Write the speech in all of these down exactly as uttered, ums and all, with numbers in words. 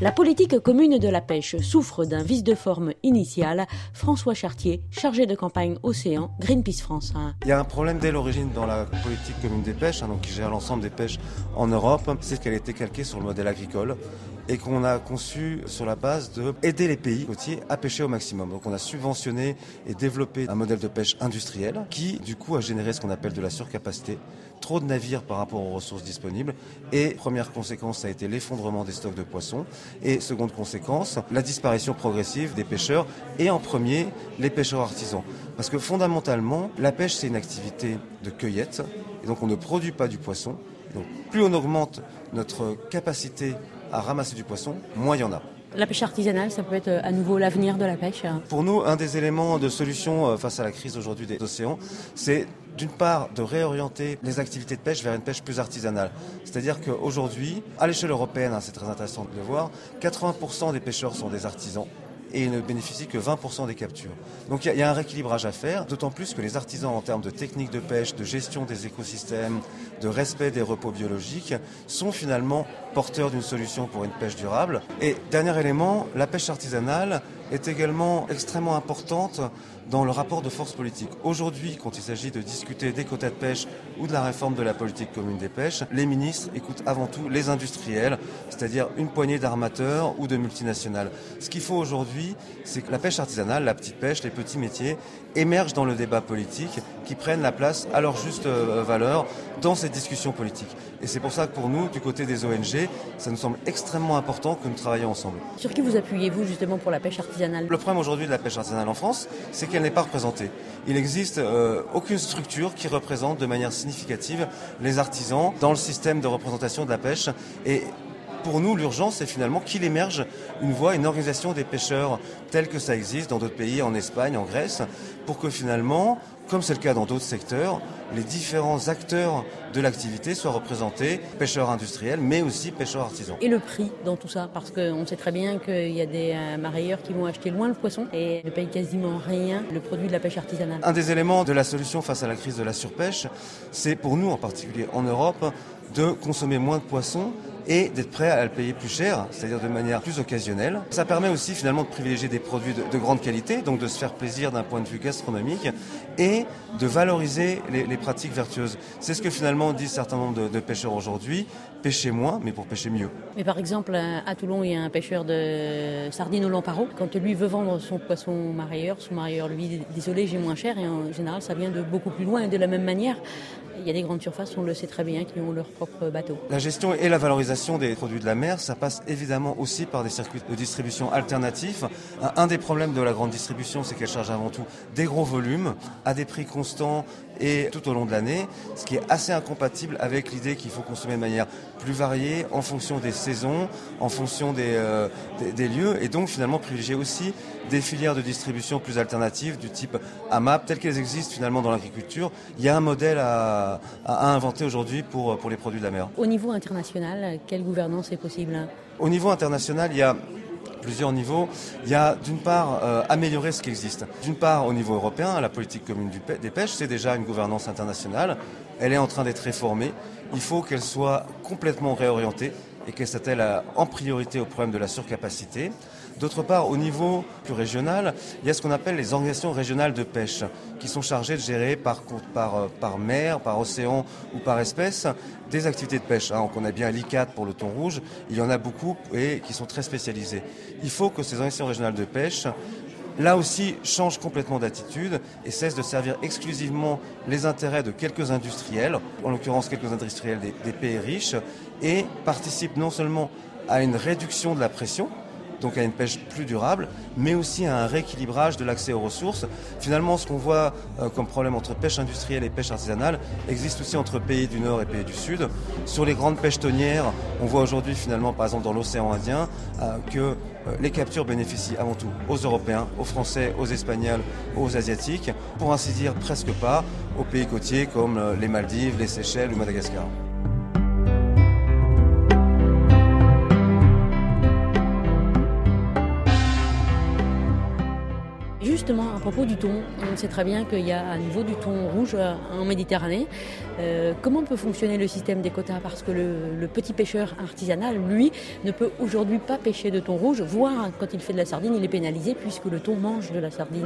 La politique commune de la pêche souffre d'un vice de forme initial. François Chartier, chargé de campagne Océan, Greenpeace France. Il y a un problème dès l'origine dans la politique commune des pêches, hein, donc qui gère l'ensemble des pêches en Europe, c'est qu'elle a été calquée sur le modèle agricole et qu'on a conçu sur la base d'aider les pays côtiers à pêcher au maximum. Donc on a subventionné et développé un modèle de pêche industriel qui du coup a généré ce qu'on appelle de la surcapacité, trop de navires par rapport aux ressources disponibles et première conséquence ça a été l'effondrement des stocks de poissons et seconde conséquence la disparition progressive des pêcheurs et en premier les pêcheurs artisans. Parce que fondamentalement la pêche c'est une activité de cueillette et donc on ne produit pas du poisson. Donc plus on augmente notre capacité à ramasser du poisson, moins il y en a. La pêche artisanale, ça peut être à nouveau l'avenir de la pêche. Pour nous, un des éléments de solution face à la crise aujourd'hui des océans, c'est d'une part de réorienter les activités de pêche vers une pêche plus artisanale. C'est-à-dire qu'aujourd'hui, à l'échelle européenne, hein, c'est très intéressant de le voir, quatre-vingts pour cent des pêcheurs sont des artisans et ils ne bénéficient que vingt pour cent des captures. Donc il y, y a un rééquilibrage à faire, d'autant plus que les artisans en termes de techniques de pêche, de gestion des écosystèmes, de respect des repos biologiques, sont finalement porteurs d'une solution pour une pêche durable. Et dernier élément, la pêche artisanale est également extrêmement importante dans le rapport de force politique. Aujourd'hui, quand il s'agit de discuter des quotas de pêche ou de la réforme de la politique commune des pêches, les ministres écoutent avant tout les industriels, c'est-à-dire une poignée d'armateurs ou de multinationales. Ce qu'il faut aujourd'hui, c'est que la pêche artisanale, la petite pêche, les petits métiers émergent dans le débat politique, qui prennent la place à leur juste valeur dans ces discussions politiques. Et c'est pour ça que pour nous, du côté des O N G, ça nous semble extrêmement important que nous travaillions ensemble. Sur qui vous appuyez-vous justement pour la pêche artisanale ? Le problème aujourd'hui de la pêche artisanale en France, c'est qu'elle n'est pas représentée. Il n'existe euh, aucune structure qui représente de manière significative les artisans dans le système de représentation de la pêche. Et pour nous, l'urgence, c'est finalement qu'il émerge une voie, une organisation des pêcheurs telle que ça existe dans d'autres pays, en Espagne, en Grèce, pour que finalement, comme c'est le cas dans d'autres secteurs, les différents acteurs de l'activité soient représentés, pêcheurs industriels, mais aussi pêcheurs artisans. Et le prix dans tout ça ? Parce qu'on sait très bien qu'il y a des euh, marailleurs qui vont acheter loin le poisson et ne payent quasiment rien le produit de la pêche artisanale. Un des éléments de la solution face à la crise de la surpêche, c'est pour nous en particulier en Europe, de consommer moins de poissons et d'être prêt à le payer plus cher, c'est-à-dire de manière plus occasionnelle. Ça permet aussi finalement de privilégier des produits de, de grande qualité, donc de se faire plaisir d'un point de vue gastronomique et de valoriser les, les pratiques vertueuses. C'est ce que finalement disent certains nombre de, de pêcheurs aujourd'hui, pêcher moins mais pour pêcher mieux. Mais par exemple, à Toulon, il y a un pêcheur de sardines au lamparo. Quand lui veut vendre son poisson marailleur, son marailleur lui dit « désolé, j'ai moins cher » et en général, ça vient de beaucoup plus loin et de la même manière. Il y a des grandes surfaces, on le sait très bien, qui ont leur propre bateau. La gestion et la valorisation des produits de la mer, ça passe évidemment aussi par des circuits de distribution alternatifs. Un des problèmes de la grande distribution, c'est qu'elle charge avant tout des gros volumes, à des prix constants et tout au long de l'année, ce qui est assez incompatible avec l'idée qu'il faut consommer de manière plus variée, en fonction des saisons, en fonction des, euh, des, des lieux, et donc finalement privilégier aussi des filières de distribution plus alternatives, du type A M A P, telles qu'elles existent finalement dans l'agriculture. Il y a un modèle à, à, à inventer aujourd'hui pour, pour les produits de la mer. Au niveau international, quelle gouvernance est possible ? Au niveau international, il y a plusieurs niveaux. Il y a d'une part euh, améliorer ce qui existe. D'une part au niveau européen, la politique commune du pê- des pêches, c'est déjà une gouvernance internationale. Elle est en train d'être réformée. Il faut qu'elle soit complètement réorientée et qu'elle s'attelle à, en priorité au problème de la surcapacité. D'autre part, au niveau plus régional, il y a ce qu'on appelle les organisations régionales de pêche, qui sont chargées de gérer par, par, par mer, par océan ou par espèce des activités de pêche. Hein. On a bien l'I C A T pour le thon rouge, il y en a beaucoup et qui sont très spécialisées. Il faut que ces organisations régionales de pêche, là aussi, changent complètement d'attitude et cessent de servir exclusivement les intérêts de quelques industriels, en l'occurrence quelques industriels des, des pays riches, et participent non seulement à une réduction de la pression, donc à une pêche plus durable, mais aussi à un rééquilibrage de l'accès aux ressources. Finalement, ce qu'on voit euh, comme problème entre pêche industrielle et pêche artisanale existe aussi entre pays du Nord et pays du Sud. Sur les grandes pêches tonnières, on voit aujourd'hui finalement, par exemple dans l'océan Indien, euh, que euh, les captures bénéficient avant tout aux Européens, aux Français, aux Espagnols, aux Asiatiques, pour ainsi dire presque pas aux pays côtiers comme euh, les Maldives, les Seychelles ou Madagascar. justement, à propos du thon, on sait très bien qu'il y a à nouveau du thon rouge en Méditerranée. Euh, comment peut fonctionner le système des quotas? Parce que le, le petit pêcheur artisanal, lui, ne peut aujourd'hui pas pêcher de thon rouge, voire quand il fait de la sardine, il est pénalisé puisque le thon mange de la sardine.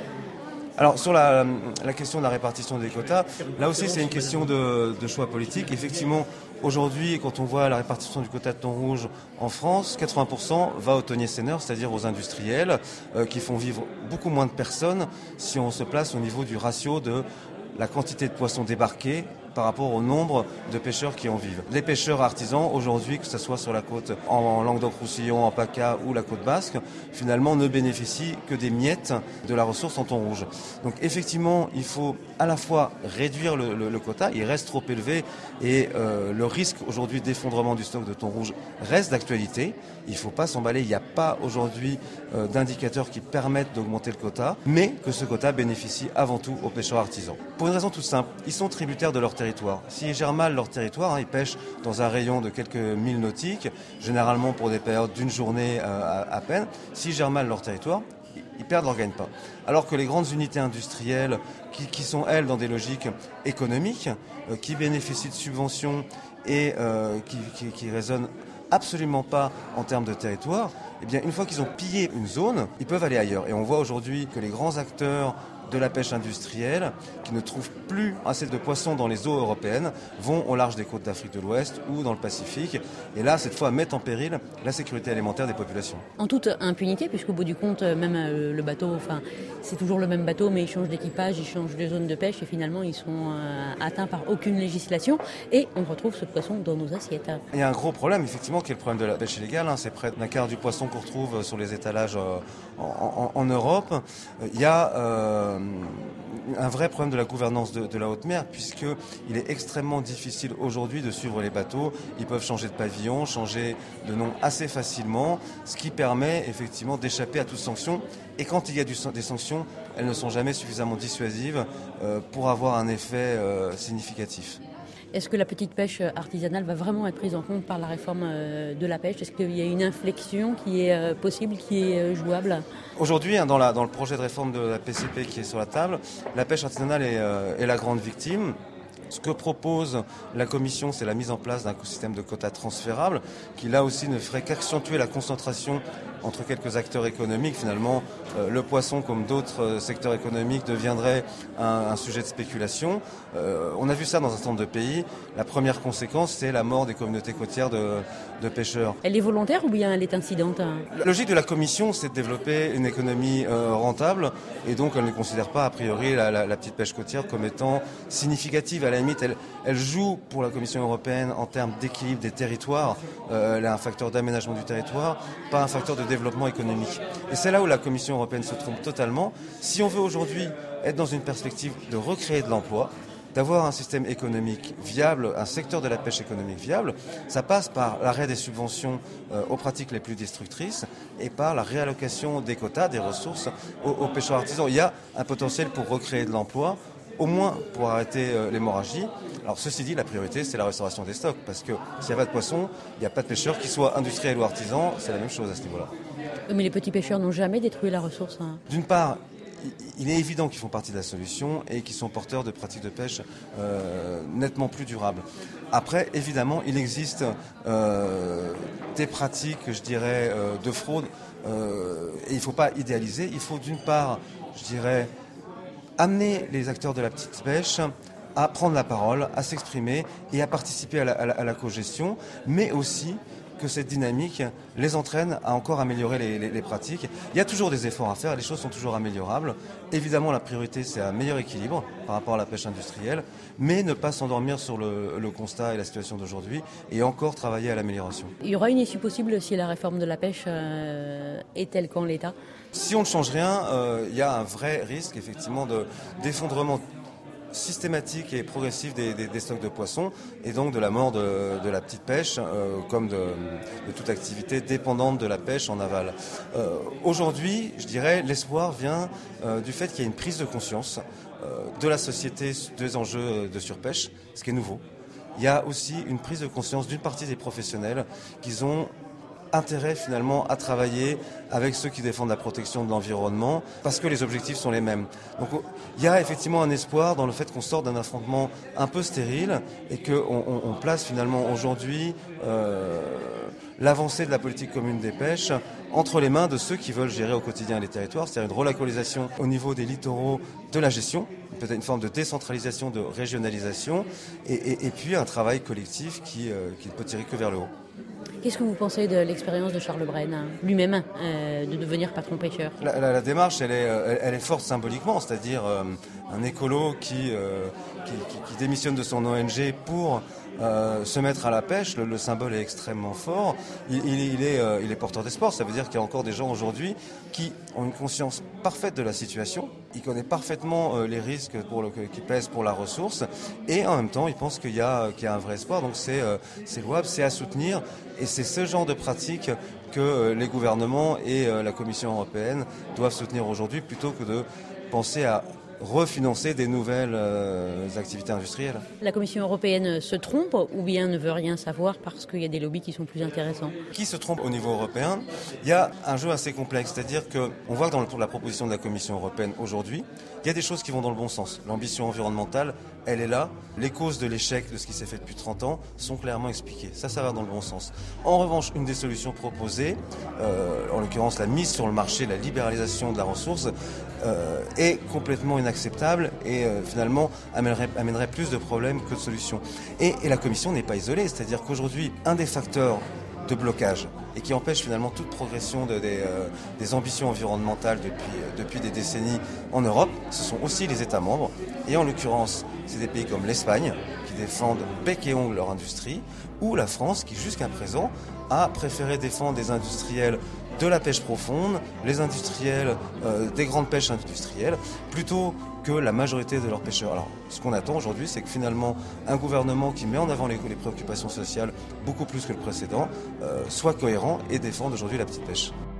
Alors sur la, la question de la répartition des quotas, là aussi c'est une question de, de choix politique. Effectivement, aujourd'hui, quand on voit la répartition du quota de thon rouge en France, quatre-vingts pour cent va aux thoniers seineurs, c'est-à-dire aux industriels, euh, qui font vivre beaucoup moins de personnes si on se place au niveau du ratio de la quantité de poissons débarqués par rapport au nombre de pêcheurs qui en vivent. Les pêcheurs artisans, aujourd'hui, que ce soit sur la côte en Languedoc-Roussillon, en PACA ou la côte basque, finalement ne bénéficient que des miettes de la ressource en thon rouge. Donc effectivement, il faut à la fois réduire le, le, le quota, il reste trop élevé et euh, le risque aujourd'hui d'effondrement du stock de thon rouge reste d'actualité. Il ne faut pas s'emballer, il n'y a pas aujourd'hui euh, d'indicateurs qui permettent d'augmenter le quota, mais que ce quota bénéficie avant tout aux pêcheurs artisans. Pour une raison toute simple, ils sont tributaires de leur territoire. S'ils gèrent mal leur territoire, hein, ils pêchent dans un rayon de quelques milles nautiques, généralement pour des périodes d'une journée euh, à, à peine. S'ils gèrent mal leur territoire, ils perdent leur gagne-pain. Alors que les grandes unités industrielles, qui, qui sont elles dans des logiques économiques, euh, qui bénéficient de subventions et euh, qui, qui, qui raisonnent absolument pas en termes de territoire, eh bien une fois qu'ils ont pillé une zone, ils peuvent aller ailleurs. Et on voit aujourd'hui que les grands acteurs de la pêche industrielle, qui ne trouvent plus assez de poissons dans les eaux européennes, vont au large des côtes d'Afrique de l'Ouest ou dans le Pacifique. Et là, cette fois, mettent en péril la sécurité alimentaire des populations. En toute impunité, puisqu'au bout du compte, même le bateau, enfin, c'est toujours le même bateau, mais ils changent d'équipage, ils changent de zone de pêche et finalement, ils sont euh, atteints par aucune législation et on retrouve ce poisson dans nos assiettes. Il y a un gros problème, effectivement, qui est le problème de la pêche illégale. Hein. C'est près d'un quart du poisson qu'on retrouve sur les étalages euh, en, en, en Europe. Il y a euh, un vrai problème de la gouvernance de, de la haute mer, puisqu'il est extrêmement difficile aujourd'hui de suivre les bateaux. Ils peuvent changer de pavillon, changer de nom assez facilement, ce qui permet effectivement d'échapper à toute sanction. Et quand il y a du, des sanctions, elles ne sont jamais suffisamment dissuasives euh, pour avoir un effet euh, significatif. Est-ce que la petite pêche artisanale va vraiment être prise en compte par la réforme de la pêche? Est-ce qu'il y a une inflexion qui est possible, qui est jouable? Aujourd'hui, dans, la, dans le projet de réforme de la P C P qui est sur la table, la pêche artisanale est, euh, est la grande victime. Ce que propose la Commission, c'est la mise en place d'un système de quotas transférables qui, là aussi, ne ferait qu'accentuer la concentration entre quelques acteurs économiques. Finalement, euh, le poisson, comme d'autres euh, secteurs économiques, deviendrait un, un sujet de spéculation. Euh, on a vu ça dans un certain nombre de pays. La première conséquence, c'est la mort des communautés côtières de, de pêcheurs. Elle est volontaire ou bien elle est incidente? La logique de la Commission, c'est de développer une économie euh, rentable et donc elle ne considère pas, a priori, la, la, la petite pêche côtière comme étant significative. À la limite, elle, elle joue pour la Commission européenne en termes d'équilibre des territoires. Euh, elle est un facteur d'aménagement du territoire, pas un facteur de développement économique. Et c'est là où la Commission européenne se trompe totalement. Si on veut aujourd'hui être dans une perspective de recréer de l'emploi, d'avoir un système économique viable, un secteur de la pêche économique viable, ça passe par l'arrêt des subventions euh, aux pratiques les plus destructrices et par la réallocation des quotas, des ressources aux, aux pêcheurs artisans. Il y a un potentiel pour recréer de l'emploi, au moins pour arrêter euh, l'hémorragie. Alors ceci dit, la priorité, c'est la restauration des stocks, parce que s'il n'y a pas de poissons, il n'y a pas de pêcheurs, qu'ils soient industriels ou artisans, c'est la même chose à ce niveau-là. Mais les petits pêcheurs n'ont jamais détruit la ressource. Hein. D'une part, il est évident qu'ils font partie de la solution et qu'ils sont porteurs de pratiques de pêche euh, nettement plus durables. Après, évidemment, il existe euh, des pratiques, je dirais, euh, de fraude euh, et il ne faut pas idéaliser. Il faut d'une part, je dirais, amener les acteurs de la petite pêche à prendre la parole, à s'exprimer et à participer à la, à la, à la co-gestion, mais aussi que cette dynamique les entraîne à encore améliorer les, les, les pratiques. Il y a toujours des efforts à faire, les choses sont toujours améliorables. Évidemment, la priorité, c'est un meilleur équilibre par rapport à la pêche industrielle, mais ne pas s'endormir sur le, le constat et la situation d'aujourd'hui et encore travailler à l'amélioration. Il y aura une issue possible si la réforme de la pêche euh, est telle qu'en l'état? Si on ne change rien, euh, il y a un vrai risque, effectivement, de, d'effondrement systématique et progressive des, des, des stocks de poissons et donc de la mort de, de la petite pêche euh, comme de, de toute activité dépendante de la pêche en aval. Euh, aujourd'hui, je dirais, l'espoir vient euh, du fait qu'il y a une prise de conscience euh, de la société des enjeux de surpêche, ce qui est nouveau. Il y a aussi une prise de conscience d'une partie des professionnels qu'ils ont intérêt finalement à travailler avec ceux qui défendent la protection de l'environnement, parce que les objectifs sont les mêmes. Donc il y a effectivement un espoir dans le fait qu'on sorte d'un affrontement un peu stérile et qu'on on, on place finalement aujourd'hui euh, l'avancée de la politique commune des pêches entre les mains de ceux qui veulent gérer au quotidien les territoires, c'est-à-dire une relocalisation au niveau des littoraux de la gestion, peut-être une forme de décentralisation, de régionalisation, et, et, et puis un travail collectif qui, euh, qui ne peut tirer que vers le haut. Qu'est-ce que vous pensez de l'expérience de Charles Brenne, hein, lui-même, euh, de devenir patron pêcheur ? la, la, la démarche, elle est, elle, elle est forte symboliquement, c'est-à-dire euh, un écolo qui, euh, qui, qui, qui démissionne de son O N G pour euh, se mettre à la pêche. Le, le symbole est extrêmement fort. Il, il, il, est, euh, il est porteur d'espoir. Ça veut dire qu'il y a encore des gens aujourd'hui qui ont une conscience parfaite de la situation. Il connaît parfaitement euh, les risques pour le, qui pèsent pour la ressource, et en même temps, il pense qu'il y a, qu'il y a un vrai espoir. Donc c'est, euh, c'est louable, c'est à soutenir. Et c'est ce genre de pratique que les gouvernements et la Commission européenne doivent soutenir aujourd'hui, plutôt que de penser à refinancer des nouvelles euh, activités industrielles. La Commission européenne se trompe ou bien ne veut rien savoir parce qu'il y a des lobbies qui sont plus intéressants ? Qui se trompe au niveau européen ? Il y a un jeu assez complexe, c'est-à-dire qu'on voit que dans le, la proposition de la Commission européenne aujourd'hui, il y a des choses qui vont dans le bon sens. L'ambition environnementale, elle est là. Les causes de l'échec de ce qui s'est fait depuis trente ans sont clairement expliquées. Ça, ça va dans le bon sens. En revanche, une des solutions proposées, euh, en l'occurrence la mise sur le marché, la libéralisation de la ressource, euh, est complètement inacceptable et euh, finalement amènerait, amènerait plus de problèmes que de solutions. Et, et la Commission n'est pas isolée, c'est-à-dire qu'aujourd'hui, un des facteurs de blocage et qui empêche finalement toute progression de, des, euh, des ambitions environnementales depuis, euh, depuis des décennies en Europe, ce sont aussi les États membres. Et en l'occurrence, c'est des pays comme l'Espagne qui défendent bec et ongle leur industrie, ou la France qui jusqu'à présent a préféré défendre des industriels de la pêche profonde, les industriels euh, des grandes pêches industrielles, plutôt que la majorité de leurs pêcheurs. Alors, ce qu'on attend aujourd'hui, c'est que finalement, un gouvernement qui met en avant les, les préoccupations sociales beaucoup plus que le précédent, euh, soit cohérent et défende aujourd'hui la petite pêche.